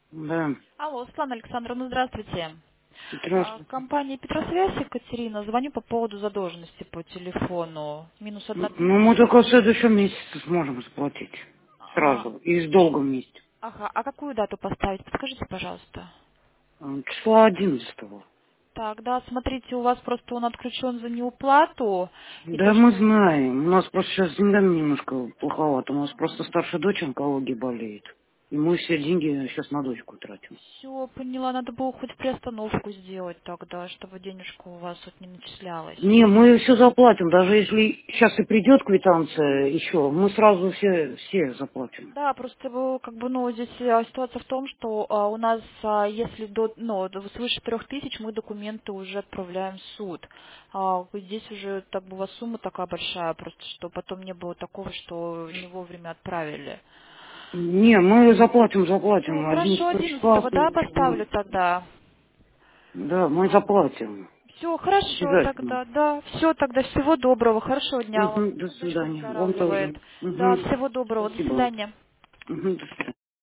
Да. Алло, Светлана Александровна, здравствуйте. Здравствуйте. Компания Петросвязь, Екатерина, звоню по поводу задолженности по телефону. Минус одна Ну, мы тысяча. только в следующем месяце сможем заплатить. Сразу. И с долгом вместе. Ага, а какую дату поставить? Подскажите, пожалуйста. Числа 11-го. Так, да, смотрите, у вас просто он отключен за неуплату. И то, Да, мы что... знаем. У нас просто сейчас с деньгами немножко плоховато. У нас просто старшая дочь онкологией болеет. И мы все деньги сейчас на дочку тратим. Все, поняла, надо было хоть приостановку сделать тогда, чтобы денежка у вас вот не начислялась. Не, мы все заплатим. Даже если сейчас и придет квитанция еще, мы сразу все заплатим. Да, просто как бы, ну, здесь ситуация в том, что у нас, если до, ну, свыше 3000, мы документы уже отправляем в суд. Вот здесь уже так бы у вас сумма такая большая, просто что потом не было такого, что не вовремя отправили. Не, мы Все, заплатим. хорошо, 11 числа. 11-го, да, поставлю тогда. Да, мы заплатим. Все, хорошо Обязательно. тогда, да. Все, тогда всего доброго, хорошего дня вам. Мгм, до Пусть дочка свидания. Вам тоже. выздоравливает. Да, Мгм. всего доброго, до Спасибо вам. свидания. Мгм, до свидания.